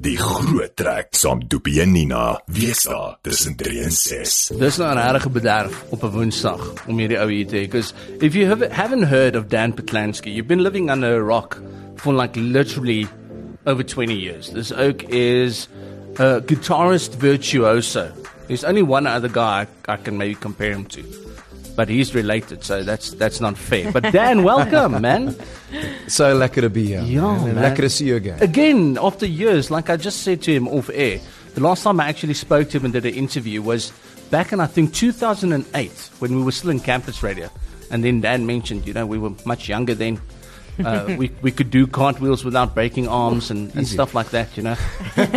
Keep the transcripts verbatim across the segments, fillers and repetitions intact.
Die groot trek saam Doopie en Nina. Wees daar tussen drie en ses. Dis nou 'n regte bederf op 'n Woensdag om hierdie ou hier te hê. Because if you have, haven't heard of Dan Patlansky, you've been living under a rock for like literally over twenty years. This oak is a guitarist virtuoso. There's only one other guy I can maybe compare him to, but he's related, so that's that's not fair. But Dan, welcome, man. So lekker to be here. Yeah, man. man. Lekker to see you again. Again, after years, like I just said to him off air, the last time I actually spoke to him and did an interview was back in, I think, two thousand eight, when we were still in campus radio. And then Dan mentioned, you know, we were much younger then. Uh, we we could do cartwheels without breaking arms and, and stuff like that, you know.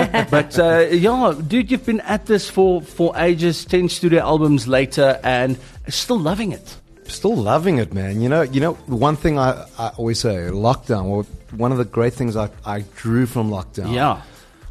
But uh, yeah, dude, you've been at this for, for ages, ten studio albums later, and still loving it. Still loving it, man. You know, you know, one thing I, I always say, lockdown. Well, one of the great things I, I drew from lockdown, Yeah,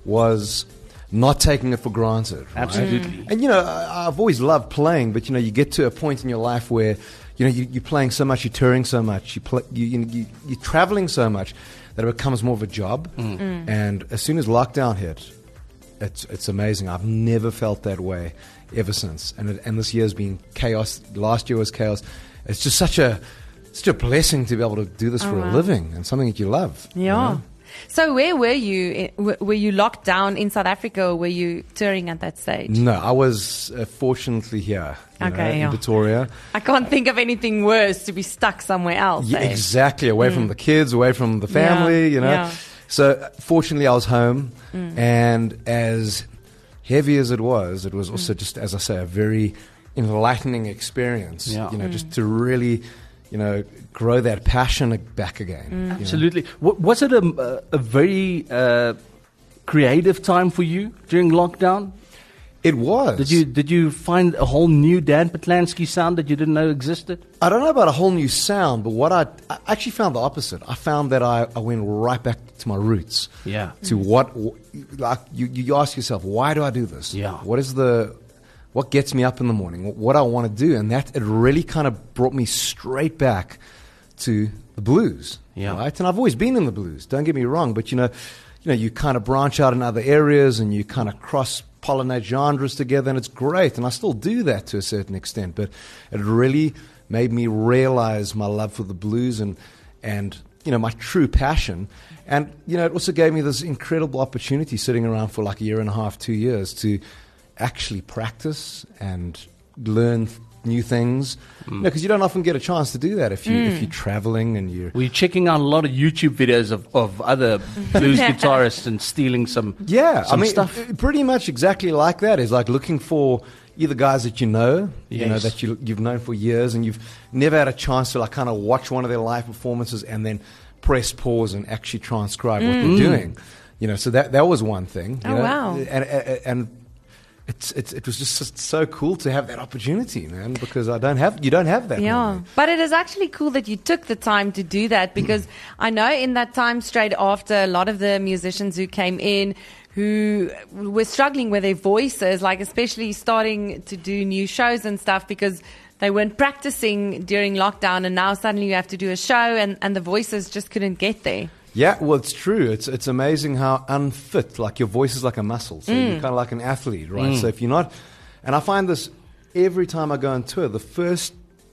was not taking it for granted. Right? absolutely. And you know, I, I've always loved playing, but you know, you get to a point in your life where you know you, you're playing so much, you're touring so much, you play, you, you, you you're traveling so much that it becomes more of a job. Mm. Mm. And as soon as lockdown hit, it's it's amazing. I've never felt that way ever since. And it, and this year's been chaos. Last year was chaos. It's just such a such a blessing to be able to do this Oh, for wow. a living and something that you love. you Yeah. know? So where were you? I- w- Were you locked down in South Africa, or were you touring at that stage? No, I was uh, fortunately here. you Okay, know, in yeah. Pretoria. I can't think of anything worse to be stuck somewhere else. Yeah, eh? exactly. Away from the kids, away from the family, Yeah, you know. yeah. So uh, fortunately, I was home, and as heavy as it was, it was also just, as I say, a very enlightening experience. Yeah. You know, just to really, you know, grow that passion back again. you know. Absolutely. W- was it a, a very uh, creative time for you during lockdown? It was. Did you did you find a whole new Dan Patlansky sound that you didn't know existed? I don't know about a whole new sound, but what I, I actually found the opposite. I found that I, I went right back to my roots. Yeah. To what, like, you, you ask yourself, why do I do this? Yeah. What is the, what gets me up in the morning? What, what I want to do? And that, it really kind of brought me straight back to the blues. Yeah. Right? And I've always been in the blues, don't get me wrong, but you know, you know, you kind of branch out in other areas and you kind of cross pollinate genres together, and it's great, and I still do that to a certain extent, but it really made me realize my love for the blues and and you know, my true passion. And you know, it also gave me this incredible opportunity sitting around for like a year and a half, two years to actually practice and learn new things, mm. you know, because you don't often get a chance to do that if you Mm. if you're traveling and you're Were you checking out a lot of YouTube videos of, of other blues guitarists and stealing some Yeah, some I mean, stuff? uh, pretty much exactly like that. Is like looking for either guys that you know, you know, Yes. that you, you've known for years, and you've never had a chance to like kind of watch one of their live performances and then press pause and actually transcribe what Mm. they're doing. You know, so that that was one thing. you Oh, know, wow. And and, and it's, it's it was just so cool to have that opportunity, man, because I don't have you don't have that. Yeah, normally. but it is actually cool that you took the time to do that, because I know in that time straight after, a lot of the musicians who came in who were struggling with their voices, like especially starting to do new shows and stuff, because they weren't practicing during lockdown, and now suddenly you have to do a show and, and the voices just couldn't get there. Yeah, well, it's true. It's it's amazing how unfit, like your voice is like a muscle. So you're kind of like an athlete, right? So if you're not, and I find this every time I go on tour, the first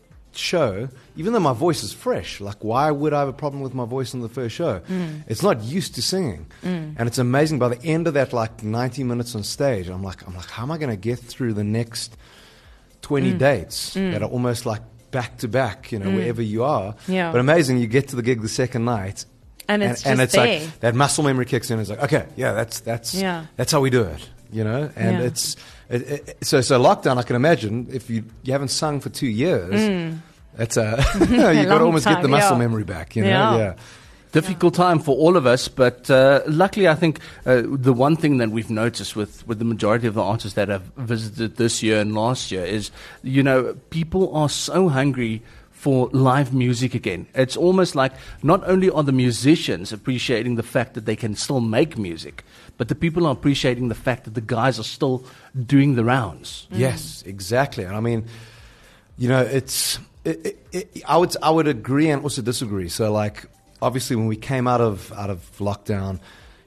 show, even though my voice is fresh, like why would I have a problem with my voice in the first show? It's not used to singing. And it's amazing by the end of that like ninety minutes on stage, I'm like, I'm like, how am I going to get through the next twenty dates that are almost like back to back, you know, wherever you are. Yeah. But amazing, you get to the gig the second night, And it's and, and just it's there. like that muscle memory kicks in. It's like, okay, yeah, that's that's Yeah. that's how we do it, you know. And Yeah. it's it, it, so so lockdown. I can imagine if you you haven't sung for two years, that's a you got to Long almost get the time, muscle yeah. memory back, you know. Yeah. Yeah. Difficult time for all of us, but uh, luckily I think uh, the one thing that we've noticed with, with the majority of the artists that have visited this year and last year is, you know, people are so hungry for live music again. It's almost like not only are the musicians appreciating the fact that they can still make music, but the people are appreciating the fact that the guys are still doing the rounds. Yes, exactly. And I mean, you know, it's it, it, it, I would I would agree and also disagree. So like, obviously, when we came out of out of lockdown,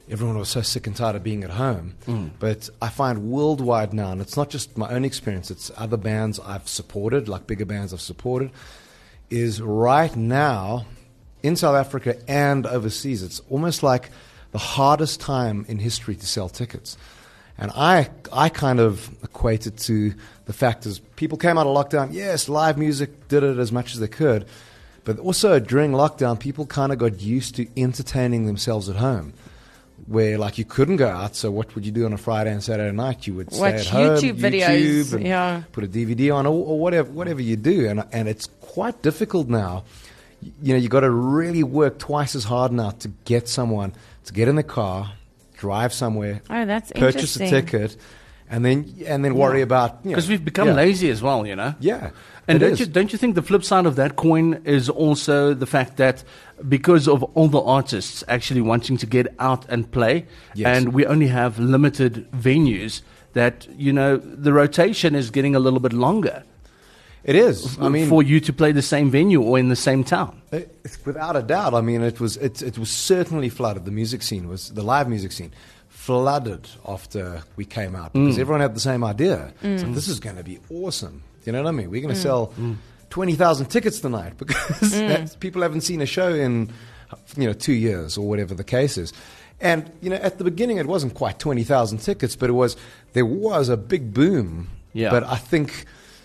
everyone was so sick and tired of being at home. Mm. But I find worldwide now, and it's not just my own experience, it's other bands I've supported, like bigger bands I've supported, is right now in South Africa and overseas, it's almost like the hardest time in history to sell tickets. And I I kind of equate it to the fact is people came out of lockdown, yes, live music did it as much as they could, but also during lockdown, people kind of got used to entertaining themselves at home, where like you couldn't go out, so what would you do on a Friday and Saturday night? You would stay Watch at home, YouTube videos, and yeah. put a D V D on, or, or whatever whatever you do, and and it's quite difficult now. You know, you got to really work twice as hard now to get someone to get in the car, drive somewhere, Oh, that's purchase a interesting. ticket, and then and then worry about you know, Because we've become yeah. lazy as well, you know. Yeah, And it don't is. you, don't you think the flip side of that coin is also the fact that because of all the artists actually wanting to get out and play, Yes. and we only have limited venues, that, you know, the rotation is getting a little bit longer It is. I mean, for you to play the same venue or in the same town. It- it's without a doubt. I mean, it was it, it was certainly flooded. The music scene was the live music scene flooded after we came out because Mm. everyone had the same idea. So this is going to be awesome. You know what I mean? We're going to sell twenty thousand tickets tonight because that's, people haven't seen a show in you know two years or whatever the case is. And you know, at the beginning, it wasn't quite twenty thousand tickets, but it was there was a big boom. Yeah. But I think.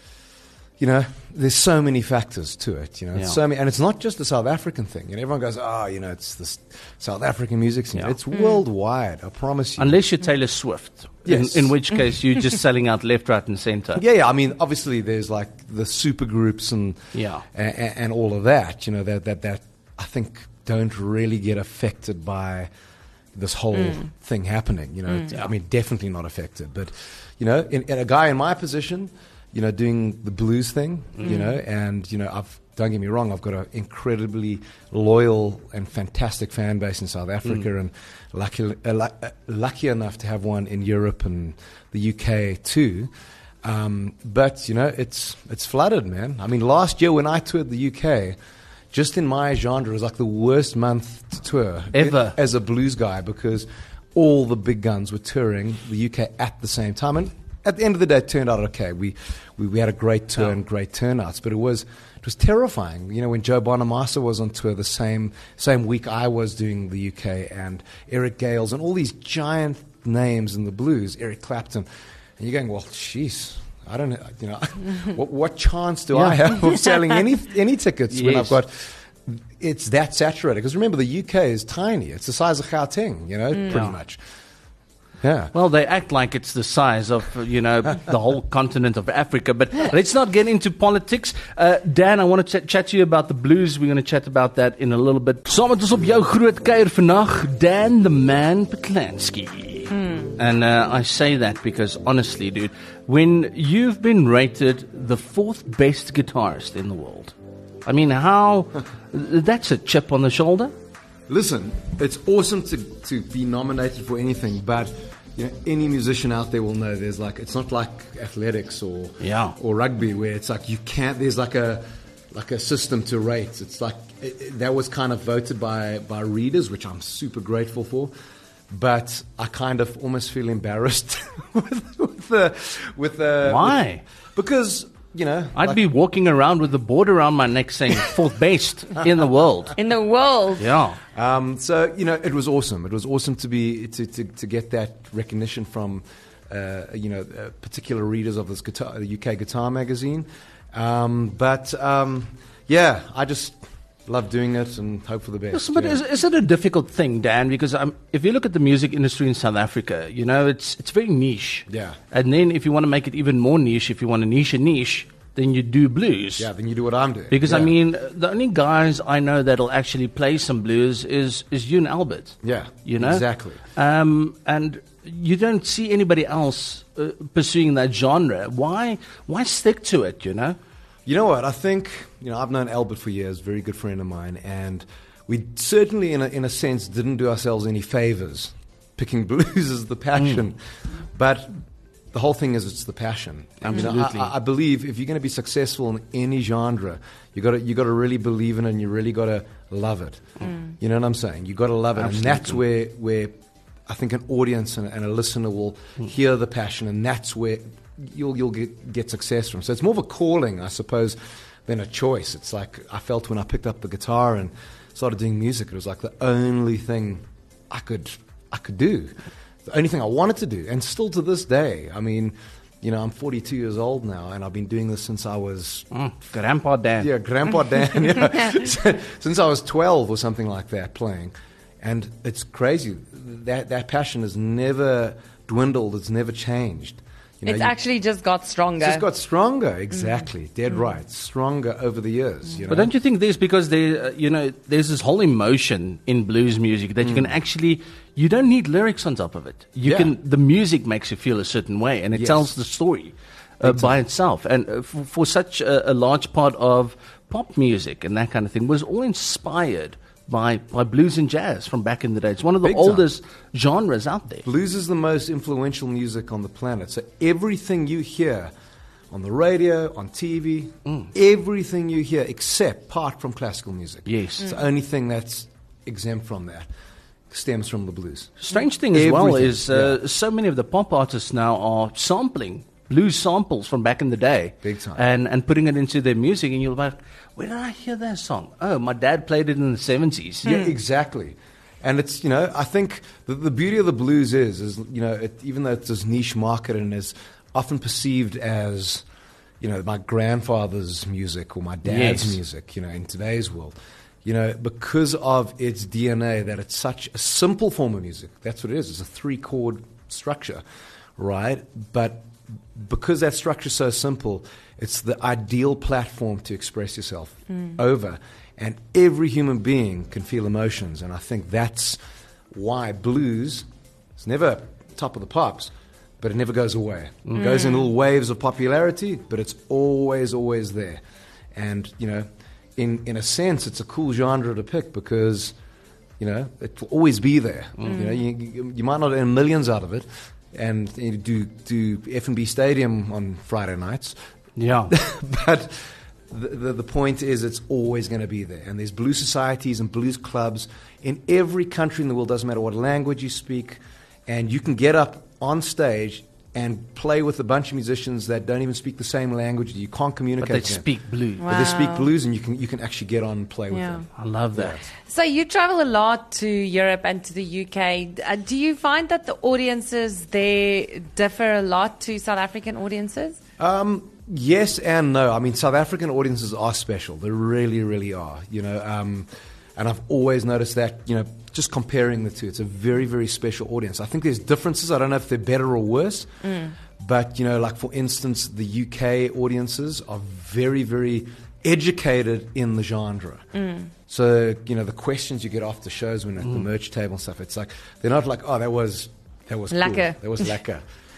You know, there's so many factors to it. You know, Yeah. it's so many, and it's not just a South African thing. You know, everyone goes, "Oh, you know, it's this South African music scene." Yeah. It's worldwide. I promise you. Unless you're Taylor Swift, Yes. in, in which case you're just selling out left, right, and center. yeah, yeah. I mean, obviously, there's like the super groups and Yeah. and, and all of that. You know, that that that I think don't really get affected by this whole thing happening. You know, I mean, definitely not affected. But you know, in, in a guy in my position. You know, doing the blues thing, you know, and, you know, I've, don't get me wrong, I've got an incredibly loyal and fantastic fan base in South Africa and lucky, uh, lu- uh, lucky enough to have one in Europe and the U K too. Um, but, you know, it's, it's flooded, man. I mean, last year when I toured the U K, just in my genre, it was like the worst month to tour. Ever. As a blues guy because all the big guns were touring the U K at the same time. And at the end of the day, it turned out okay. We we, we had a great tour and great turnouts, but it was it was terrifying. You know, when Joe Bonamassa was on tour the same same week I was doing the U K, and Eric Gales and all these giant names in the blues, Eric Clapton, and you're going, well, jeez, I don't know, you know, what, what chance do I have of selling any any tickets when I've Yes. got. It's that saturated because remember the U K is tiny. It's the size of Gauteng, you know, pretty Yeah. much. Yeah. Well, they act like it's the size of, uh, you know, the whole continent of Africa. But let's not get into politics. Uh, Dan, I want to ch- chat to you about the blues. We're going to chat about that in a little bit. Saam met ons op jou groot kuier vandag, Dan the Man Patlansky. And uh, I say that because, honestly, dude, when you've been rated the fourth best guitarist in the world, I mean, how... that's a chip on the shoulder. Listen, it's awesome to, to be nominated for anything, but you know, any musician out there will know there's like it's not like athletics or Yeah. or rugby where it's like you can't. There's like a like a system to rate. It's like it, it- that was kind of voted by by readers, which I'm super grateful for. But I kind of almost feel embarrassed with, with the with the Why? with- because you know I'd like- be walking around with the board around my neck saying fourth best in the world. In the world. Yeah. Um, so you know, it was awesome. It was awesome to be to, to, to get that recognition from uh, you know uh, particular readers of this guitar, the U K Guitar magazine. Um, but um, yeah, I just love doing it and hope for the best. Yes, but yeah. is, is it a difficult thing, Dan? Because um, if you look at the music industry in South Africa, you know, it's it's very niche. Yeah. And then if you want to make it even more niche, if you want to niche a niche, then you do blues. Yeah, then you do what I'm doing. Because, I Yeah. mean, the only guys I know that'll actually play some blues is, is you and Albert. Yeah, You know? exactly. Um, and you don't see anybody else uh, pursuing that genre. Why, why stick to it, you know? You know what? I think you know I've known Albert for years, very good friend of mine, and we certainly, in a, in a sense, didn't do ourselves any favors picking blues as the passion, but the whole thing is it's the passion. And, you know, Absolutely. I, I believe if you're going to be successful in any genre, you got to you got to really believe in it, and you really got to love it. You know what I'm saying? You got to love it, and that's where where I think an audience and, and a listener will mm. hear the passion, and that's where you'll you'll get, get success from. So it's more of a calling, I suppose, than a choice. It's like I felt when I picked up the guitar and started doing music. It was like the only thing I could I could do, the only thing I wanted to do, and still to this day. I mean, you know, I'm forty-two years old now, and I've been doing this since I was mm, Grandpa Dan. Yeah, Grandpa Dan. Yeah, since I was twelve or something like that, playing, and it's crazy. That that passion has never dwindled. It's never changed. You know, it's you, actually just got stronger. Just got stronger, exactly. Mm. Dead mm. right. Stronger over the years. You know? But don't you think there's because there, uh, you know, there's this whole emotion in blues music that mm. you can actually, you don't need lyrics on top of it. You yeah. can, the music makes you feel a certain way, and it yes. tells the story uh, by itself. And uh, for, for such a, a large part of pop music and that kind of thing was all inspired by by blues and jazz from back in the day. It's one of the Big oldest time. genres out there. Blues is the most influential music on the planet. So everything you hear on the radio, on T V, mm. everything you hear except apart from classical music. Yes. It's mm. the only thing that's exempt from that stems from the blues. Strange thing as everything. well is uh, yeah. so many of the pop artists now are sampling blues samples from back in the day. Big time. And, and putting it into their music, and you'll be like, where did I hear that song? Oh, my dad played it in the seventies. Yeah, exactly. And it's, you know, I think the, the beauty of the blues is, is you know, it, even though it's this niche market and is often perceived as, you know, my grandfather's music or my dad's yes. music, you know, in today's world, you know, because of its D N A, that it's such a simple form of music. That's what it is. It's a three-chord structure, right? But because that structure is so simple, it's the ideal platform to express yourself mm. over. And every human being can feel emotions. And I think that's why blues is never top of the pops, but it never goes away. Mm. It goes in little waves of popularity, but it's always, always there. And, you know, in, in a sense, it's a cool genre to pick because, you know, it will always be there. Mm. You know, you, you, you might not earn millions out of it, and you know, do do F and B Stadium on Friday nights. Yeah. But the, the the point is it's always going to be there. And there's blues societies and blues clubs in every country in the world, doesn't matter what language you speak, and you can get up on stage and play with a bunch of musicians that don't even speak the same language. You can't communicate But they with them. speak blues. Wow. But they speak blues, and you can you can actually get on and play with Yeah. them. I love that. So you travel a lot to Europe and to the U K. Uh, do you find that the audiences there differ a lot to South African audiences? Um, yes and no. I mean, South African audiences are special. They really, really are. You know, um, and I've always noticed that. You know, just comparing the two, it's a very, very special audience. I think there's differences. I don't know if they're better or worse. Mm. But you know, like for instance, the U K audiences are very, very educated in the genre. Mm. So, you know, the questions you get after shows when at mm. the merch table and stuff, it's like, they're not like, oh, that was, that was lekker. Cool. That was lekker.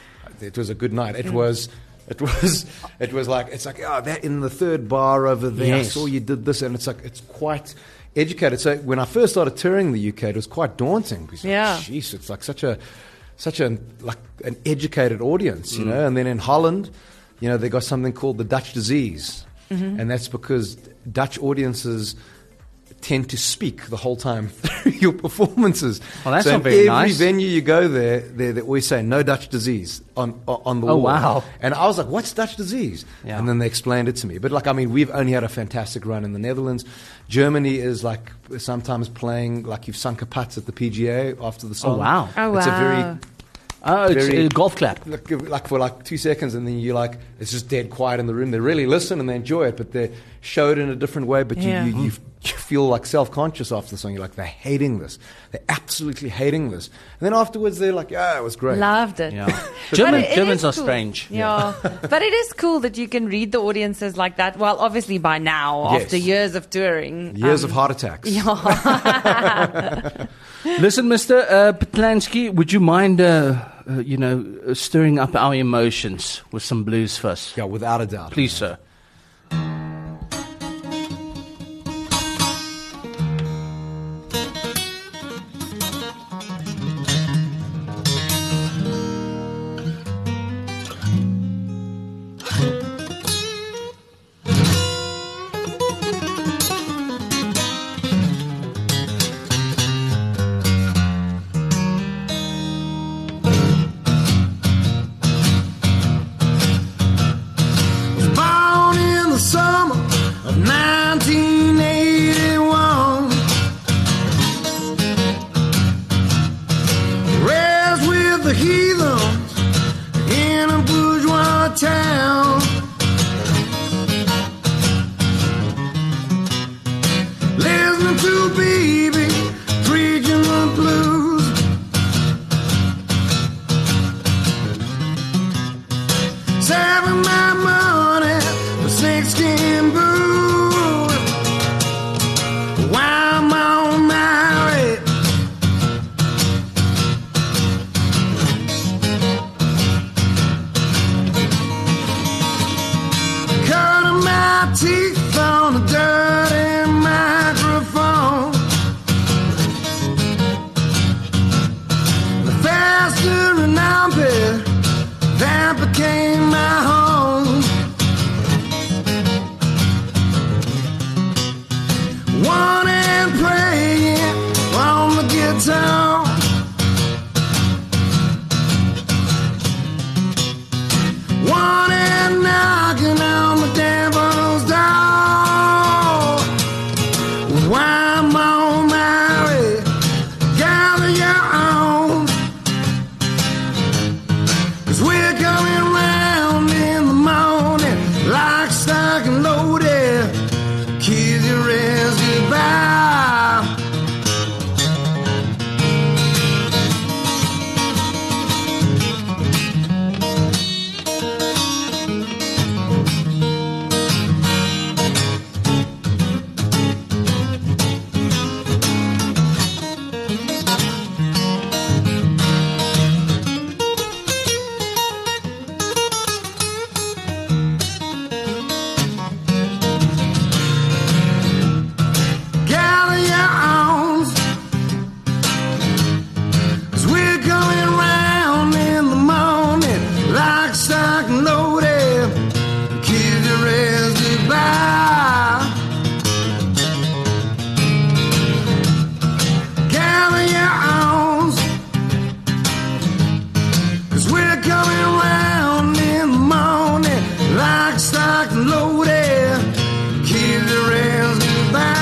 It was a good night. It mm. was, it was, it was like, it's like, oh, that in the third bar over there, yes. I saw you did this. And it's like, it's quite educated. So when I first started touring the U K, it was quite daunting. Because, yeah. Like, jeez, it's like such a, such a, like an educated audience, you mm. know. And then in Holland, you know, they got something called the Dutch disease. Mm-hmm. And that's because Dutch audiences tend to speak the whole time through your performances. Well, that's so not in very every nice. venue you go there, they, they always say, no Dutch disease on on the Oh, wall. wow. And I was like, what's Dutch disease? Yeah. And then they explained it to me. But, like, I mean, we've only had a fantastic run in the Netherlands. Germany is, like, sometimes playing, like you've sunk a putts at the P G A after the song. Oh, wow. Oh, It's wow. a very... Oh, it's Very- a golf clap. Like, like for like two seconds, and then you like it's just dead quiet in the room. They really listen and they enjoy it, but they show it in a different way. But you, Yeah. you, you, you feel like self-conscious after the song. You're like, they're hating this. They're absolutely hating this. And then afterwards, they're like, yeah, it was great. Loved it. Yeah. But German, it- it Germans is are cool. strange. Yeah, but it is cool that you can read the audiences like that. Well, obviously by now, Yes. after years of touring. Years um, of heart attacks. Yeah. Listen, Mister Uh, Petlansky, would you mind, uh, uh, you know, uh, stirring up our emotions with some blues first? Yeah, without a doubt. Please, sir. the heathens in a bourgeois town. Listening to baby preaching the blues. Saving my money for snakeskin boots. While I'm on my way, cutting my teeth on a dirty microphone. The faster an ampere, that became my home. One and praying on the guitar. One and knocking on the devil's door. While I'm on my way, gather your own. 'Cause we're coming round in the morning, lock, stock, and loaded. Kiss your rest goodbye. Gather your arms, 'cause we're coming round in the morning, lock, stock, and loaded. Kiss your rest goodbye. Gather your arms, 'cause we're coming round in the morning, lock, stock, and loaded. Kiss your rest goodbye.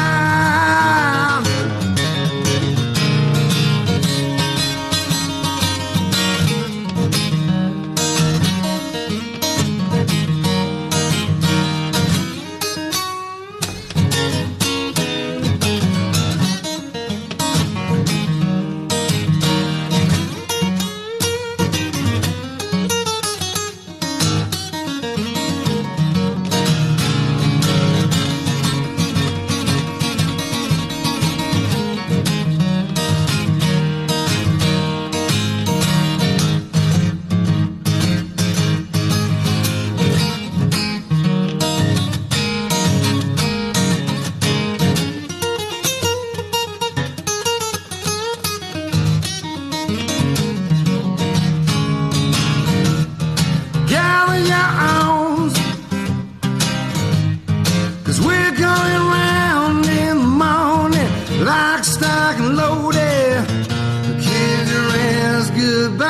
Gather your arms, 'cause we're going round in the morning, lock, stock, and loaded. Kiss your ass goodbye.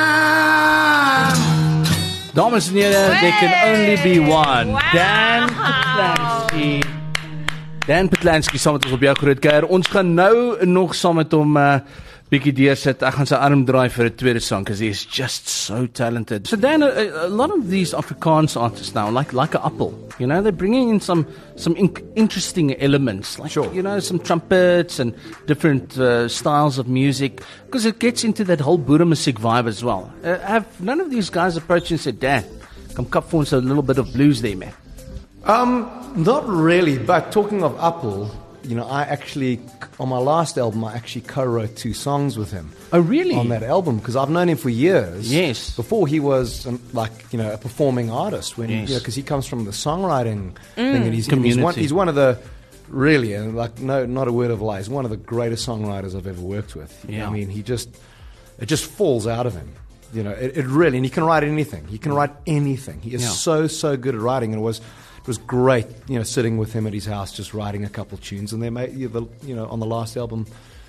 Dames en heren, there can only be one. Dan Patlansky. Dan Patlansky saam met ons op jou groot kuier. Ons gaan nou nog saam met hom uh, bietjie deursit. Ek gaan sy arm draai vir 'n tweede song because he's just so talented. So Dan, a, a lot of these Afrikaans artists now, like like a Appel, you know, they're bringing in some some in- interesting elements, like Sure. you know, some trumpets and different uh, styles of music, because it gets into that whole Boere music vibe as well. Uh, have none of these guys approached you and said, Dan, come cut for us a little bit of blues there, man? Um, not really, but talking of Appel, you know, I actually, on my last album, I actually co-wrote two songs with him. Oh, really? On that album, because I've known him for years. Yes. Before he was, um, like, you know, a performing artist. When, Yes. you know, because he comes from the songwriting thing. And he's, Community. he's, one, he's one of the, really, and like, no, not a word of lie, he's one of the greatest songwriters I've ever worked with. Yeah. I mean, he just, it just falls out of him. You know, it, it really, and he can write anything. He can write anything. He is Yeah. so, so good at writing. And it was, it was great, you know, sitting with him at his house, just writing a couple tunes. And they made, you know, on the last album,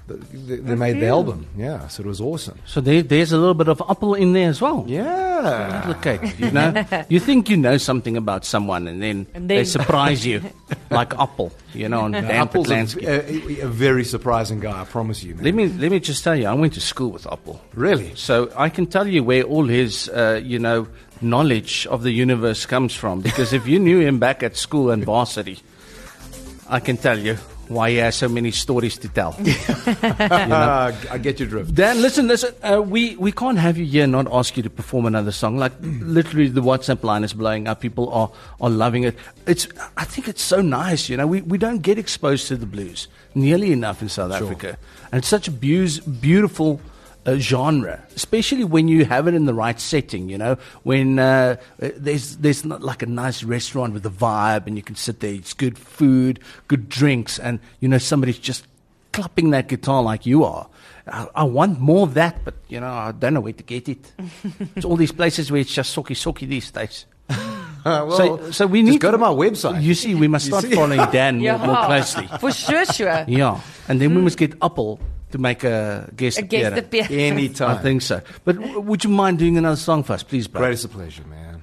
they, they made the album. Yeah, so it was awesome. So there, there's a little bit of Apple in there as well. Yeah. Look at you know, you think you know something about someone, and then, And they then- surprise you, like Apple, you know, on Dan Apple's a, Patlansky. a, a very surprising guy, I promise you, man. Let me let me just tell you, I went to school with Apple. Really? So I can tell you where all his, uh, you know, knowledge of the universe comes from. Because if you knew him back at school and varsity, I can tell you why he has so many stories to tell. Uh, I get your drift. Dan, listen, listen. Uh, we we can't have you here and not ask you to perform another song. Like literally, the WhatsApp line is blowing up. People are are loving it. It's I think it's so nice. You know, we we don't get exposed to the blues nearly enough in South Sure. Africa, and it's such a beau- beautiful. Uh, genre, especially when you have it in the right setting, you know, when uh, there's there's not like a nice restaurant with a vibe and you can sit there, it's good food, good drinks, and you know somebody's just clapping that guitar like you are. I, I want more of that, but you know I don't know where to get it. It's all these places where it's just socky socky these days. Uh, well, so, so we just need go to my website. You see, we must You start see? following Dan more, more Yeah. closely. For sure, sure. Yeah, and then we must get Apple to make a guest A guest appearance. appearance. Anytime. I think so. But w- would you mind doing another song for us, please, bro? Greatest of pleasure, man.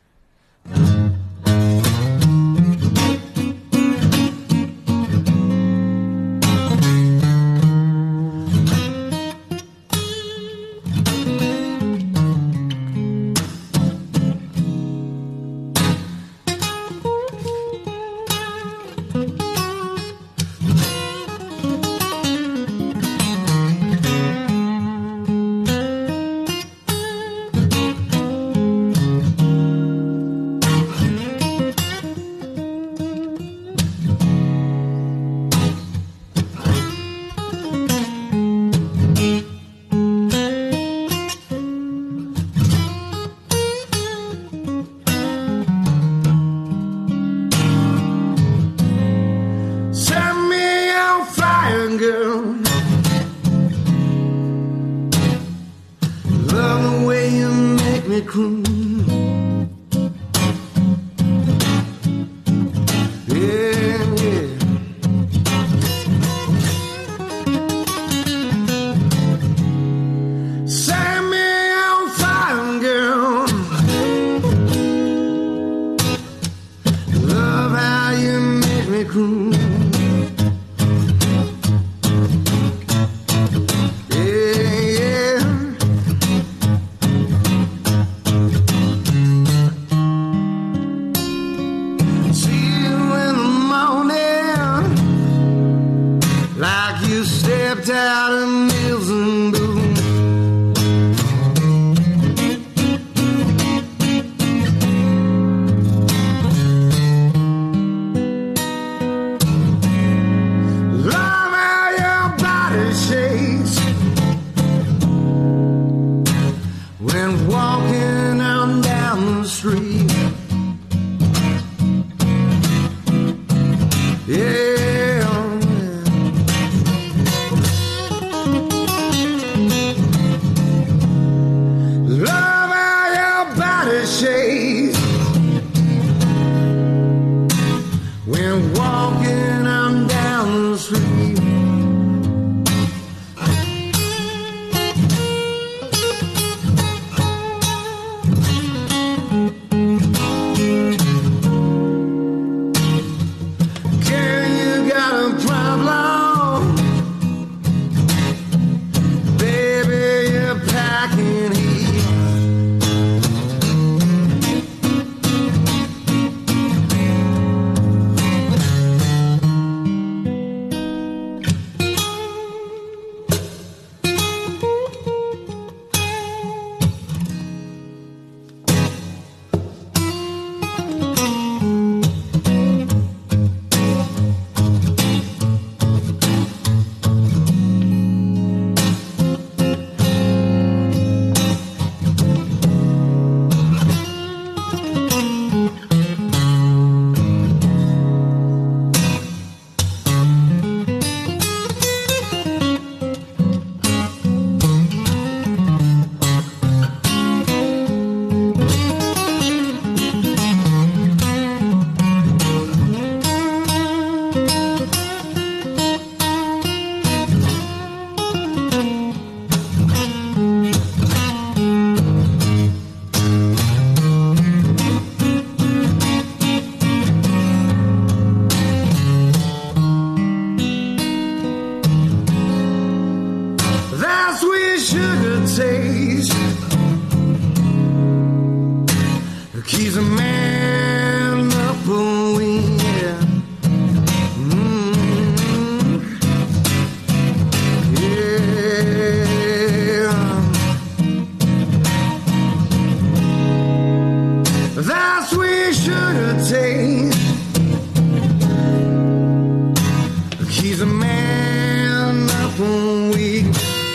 Set me on fire, girl. Love the way you make me cruise. Yeah, yeah. Set me on fire, girl. Love how you make me cruise. Yeah, yeah. See you in the morning, like you stepped out of Mills and Boone. Love how your body shakes when walking on down the street. Yeah. Love how your body shakes when walking on down the street. taste. He's a man up one week.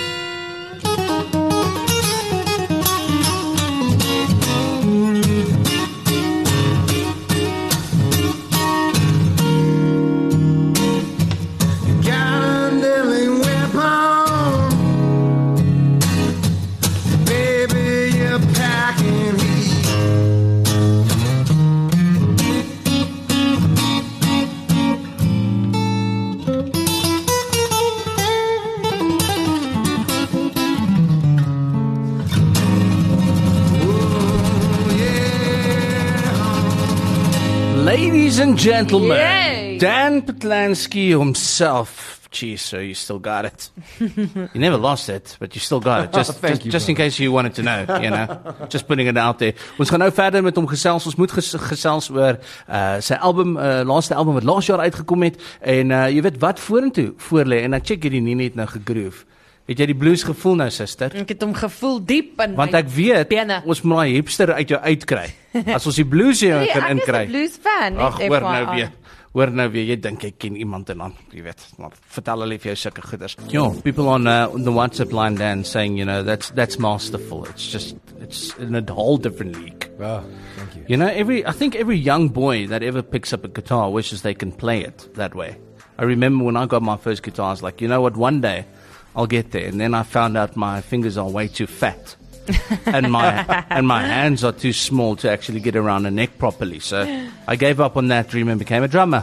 Ladies and gentlemen, Yay. Dan Patlansky himself. Geez, so you still got it. You never lost it, but you still got it. Just, Thank just, you, just in brother. case you wanted to know, you know. Just putting it out there. Ons gaan nou verder met hom gesels. Ons moet ges gesels oor uh, sy album, uh, laaste album wat laas jaar uitgekom het. En uh, jy weet wat vorentoe voorlê. En ek check hierdie nie net nou gegroove. Het jy die blues gevoel nou, suster? Ek het hom gevoel diep in Want my ek weet, bene. ons moet daai hipster uit jou uitkry. As ons die blues hier Nee, kan ek is inkry. 'n blues fan, net Ag, hoor nou F Y I. weer. Hoor nou weer, jy dink jy ken iemand en dan, jy weet, maar vertel hulle vir jou sulke goeders. Yo, people on uh, on the WhatsApp line Dan saying, you know, that's that's masterful. It's just it's in a whole different league. Oh, thank you. You know, every I think every young boy that ever picks up a guitar wishes they can play it that way. I remember when I got my first guitar, I was like, you know what, one day I'll get there. And then I found out my fingers are way too fat. and my and my hands are too small to actually get around a neck properly. So I gave up on that dream and became a drummer.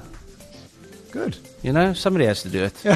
Good. You know, somebody has to do it.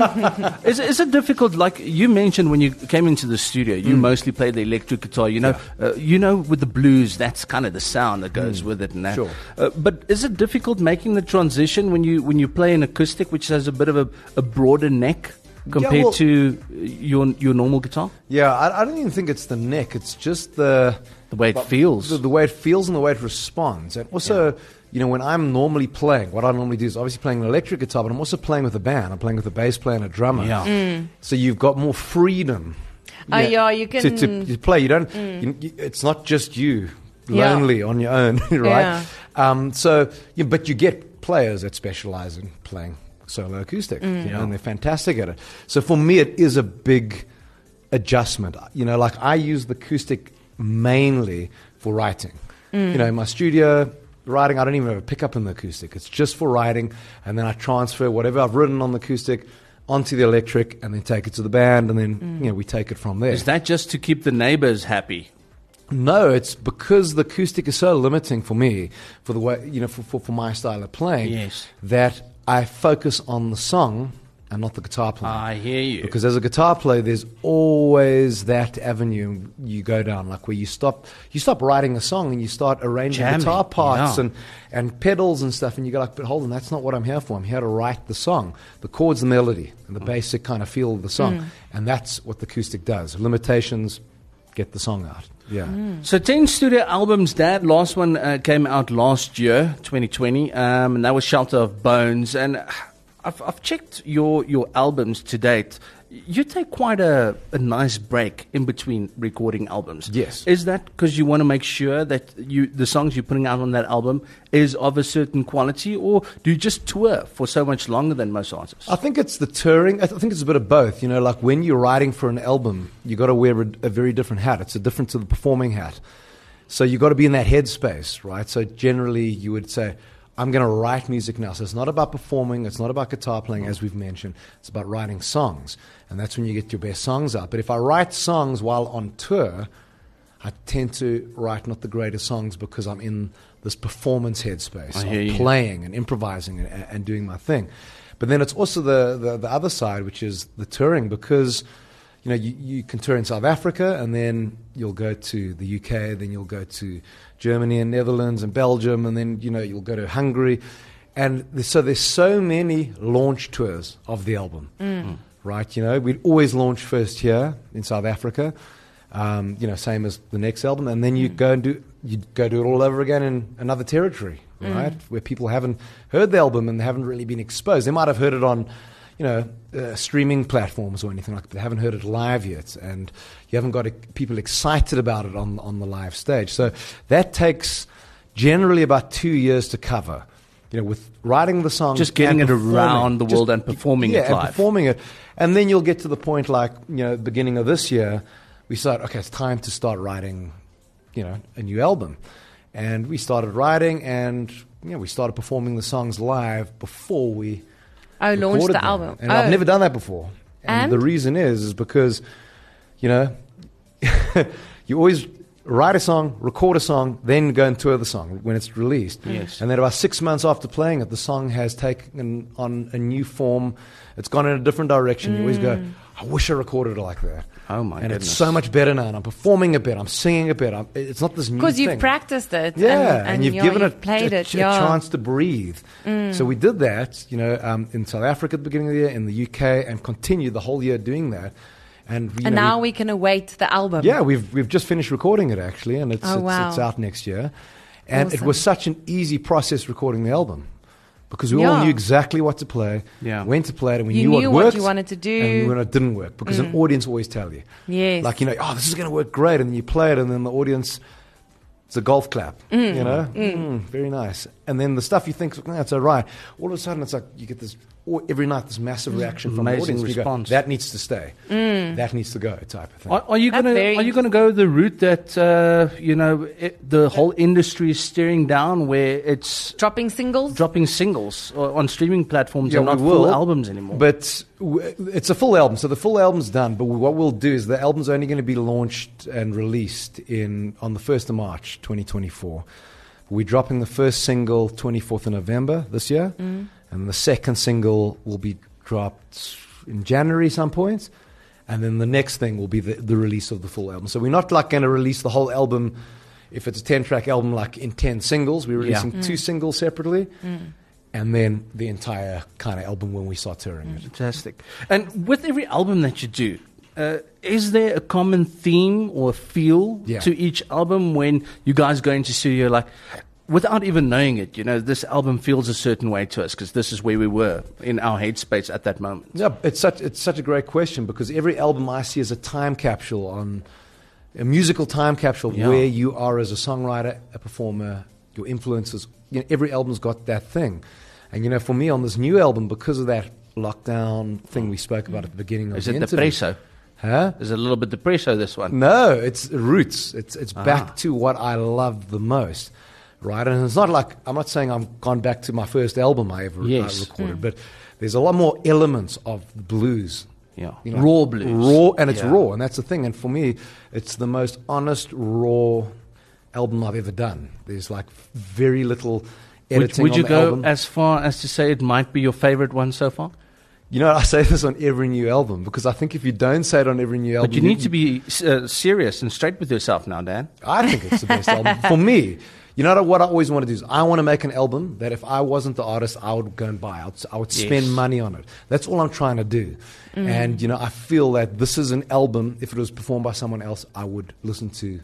is, is it difficult? Like you mentioned when you came into the studio, you Mm. mostly played the electric guitar. You know, uh, you know, with the blues, that's kind of the sound that goes Mm. with it. And that. Sure. Uh, but is it difficult making the transition when you when you play an acoustic, which has a bit of a, a broader neck compared well- to your your normal guitar? Yeah, I, I don't even think it's the neck. It's just the The way it feels. the, the way it feels and the way it responds. And also, you know, when I'm normally playing, what I normally do is obviously playing an electric guitar, but I'm also playing with a band. I'm playing with a bass player and a drummer. Yeah. So you've got more freedom. Oh, yeah, you to, to, can- to play. You don't. You, you, it's not just you Yeah. lonely on your own, right? Yeah. Um, so, you, but you get players that specialize in playing solo acoustic, you know, and they're fantastic at it. So for me, it is a big adjustment. You know, like I use the acoustic mainly for writing. You know, in my studio, writing, I don't even have a pickup in the acoustic. It's just for writing, and then I transfer whatever I've written on the acoustic onto the electric, and then take it to the band, and then you know we take it from there. Is that just to keep the neighbors happy? No, it's because the acoustic is so limiting for me, for the way you know, for for, for my style of playing. Yes. That I focus on the song and not the guitar playing. I hear you. Because as a guitar player, there's always that avenue you go down, like where you stop, you stop writing a song and you start arranging Jamming, guitar parts yeah. and, and pedals and stuff, and you go like, but hold on, that's not what I'm here for. I'm here to write the song, the chords, the melody, and the basic kind of feel of the song, and that's what the acoustic does. Limitations, get the song out. Yeah. So ten studio albums, Dad. Last one uh, came out last year, twenty twenty, um, and that was Shelter of Bones. And uh, I've, I've checked your, your albums to date. You take quite a, a nice break in between recording albums. Yes. Is that because you want to make sure that you the songs you're putting out on that album is of a certain quality, or do you just tour for so much longer than most artists? I think it's the touring. I th- think it's a bit of both. You know, like when you're writing for an album, you got to wear a, a very different hat. It's a different to the performing hat. So you got to be in that headspace, right? So generally, you would say, I'm going to write music now. So it's not about performing. It's not about guitar playing, as we've mentioned. It's about writing songs. And that's when you get your best songs out. But if I write songs while on tour, I tend to write not the greatest songs because I'm in this performance headspace. I hear I'm you. playing and improvising and, and doing my thing. But then it's also the, the, the other side, which is the touring, because you know you, you can tour in South Africa, and then you'll go to the U K, then you'll go to Germany and Netherlands and Belgium, and then you know you'll go to Hungary, and there's, so there's so many launch tours of the album, right? You know, we'd always launch first here in South Africa, um, you know, same as the next album, and then you go and do you go do it all over again in another territory, right, where people haven't heard the album and they haven't really been exposed. They might have heard it on, you know, uh, streaming platforms or anything like that. They haven't heard it live yet, and you haven't got e- people excited about it on on the live stage. So that takes, generally about two years to cover. You know, with writing the song, Just getting and it performing- around the just- world and performing yeah, it live. and performing it, and then you'll get to the point like you know, beginning of this year, we start. Okay, it's time to start writing, you know, a new album, and we started writing, and you know, we started performing the songs live before we Oh, launched recorded the them. album. And oh. I've never done that before. And, And? the reason is, is because, you know, you always write a song, record a song, then go and tour the song when it's released. Yes. And then about six months after playing it, the song has taken on a new form. It's gone in a different direction. You always go, I wish I recorded it like that. Oh, my And goodness. it's so much better now. And I'm performing it better. I'm singing it better. I'm, it's not this new thing. Because you've practiced it. Yeah, and, and, you've yeah, given you've it played a, it. a Yeah. chance to breathe. So we did that, you know, um, in South Africa at the beginning of the year, in the U K, and continued the whole year doing that. And, you And know, now we, we can await the album. yeah, we've we've just finished recording it actually, and it's Oh, it's, wow. it's out next year. And it Awesome. was such an easy process recording the album because we all Yeah. knew exactly what to play, Yeah. when to play it, and we You knew, knew what what worked you wanted to do. and when it didn't work because an audience always tell you. Yes. Like, you know, oh, this is going to work great. And then you play it, and then the audience, it's a golf clap, you know? Mm, very nice. And then the stuff you think, oh, that's all right. All of a sudden, it's like you get this, or every night, this massive reaction from Amazing the audience. You go, response. that needs to stay. That needs to go, type of thing. Are, are you That's going to very are you going to go the route that uh, you know it, the whole industry is steering down, where it's Dropping singles? dropping singles or on streaming platforms Yeah, and not we full will, albums anymore? But w- it's a full album, so the full album's done. But what we'll do is the album's only going to be launched and released in on the first of March, twenty twenty-four. We're dropping the first single twenty-fourth of November this year, and the second single will be dropped in January some points, and then the next thing will be the, the release of the full album. So we're not like going to release the whole album. If it's a ten-track album, like in ten singles, we're Yeah. releasing two singles separately. And then the entire kind of album when we start touring it. Fantastic. And with every album that you do, uh, is there a common theme or feel Yeah. to each album when you guys go into studio, like, without even knowing it, you know, this album feels a certain way to us because this is where we were in our headspace at that moment? Yeah, it's such it's such a great question because every album I see is a time capsule on a musical time capsule of Yeah. where you are as a songwriter, a performer, your influences. You know, every album's got that thing, and you know, for me on this new album, because of that lockdown thing we spoke about at the beginning of Is the it interview, depresso? huh? Is it a little bit depresso, this one? No, it's roots. It's it's Ah. back to what I love the most, right? And it's not like I'm not saying I've gone back to my first album I ever Yes. uh, recorded, but there's a lot more elements of blues. Yeah. You know, Raw blues. raw, and it's Yeah. raw, and that's the thing. And for me, it's the most honest, raw album I've ever done. There's like very little Would, editing would on you the go album. as far as to say it might be your favorite one so far? You know, I say this on every new album because I think if you don't say it on every new album, But you need to be uh, serious and straight with yourself now, Dan. I think it's the best album for me. You know what I always want to do is I want to make an album that if I wasn't the artist, I would go and buy. I would, I would spend Yes. money on it. That's all I'm trying to do. And you know, I feel that this is an album. If it was performed by someone else, I would listen to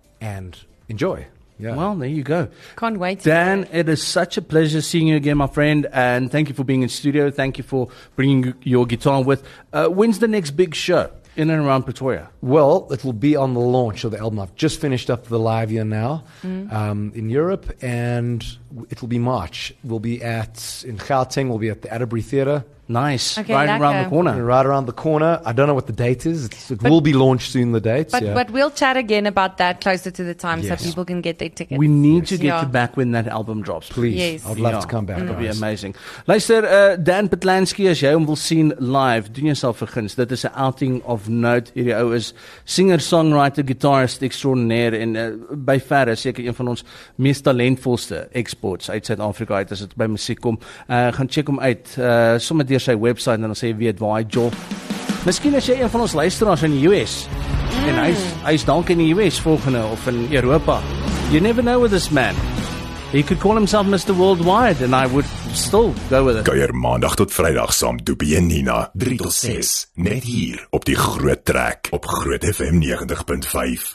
and enjoy. Yeah. Well, there you go. Can't wait. to Dan, hear it. it is such a pleasure seeing you again, my friend, and thank you for being in studio. Thank you for bringing your guitar with. Uh, when's the next big show in and around Pretoria? Well, it will be on the launch of the album. I've just finished up the live year now um, in Europe, and it will be March. We'll be at, in Gauteng, we'll be at the Atterbury Theatre. Nice. Okay, right lekker. around the corner. Right around the corner. I don't know what the date is. It's, it will be launched soon, the dates. But, yeah. but we'll chat again about that closer to the time Yes. so people can get their tickets. We need to get Yeah. you back when that album drops. Please, Yes. I'd love Ja, to come back. It'll be guys. amazing. Luister, uh, Dan Petlansky, as jy hom wil sien live, doen jouself verguns. Dit is 'n outing of note. Hierdie ou is singer, songwriter, guitarist extraordinaire en uh, by verre seker een van ons mees talentvolste exports uit Suid-Afrika uit as dit by musiek kom. Uh, gaan check hom uit. Uh, sommer deur sy website en dan sê jy weet waar hy job. Miskien is jy een van ons luisteraars in die U S. Mm. En hy's hy's dalk in die U S volgende of in Europa. You never know with this man. He could call himself Mister Worldwide and I would still go with it. Kuier maandag tot Vrydag saam Doopie en Nina, drie tot ses, net hier op die Groot Trek op Groot F M ninety point five.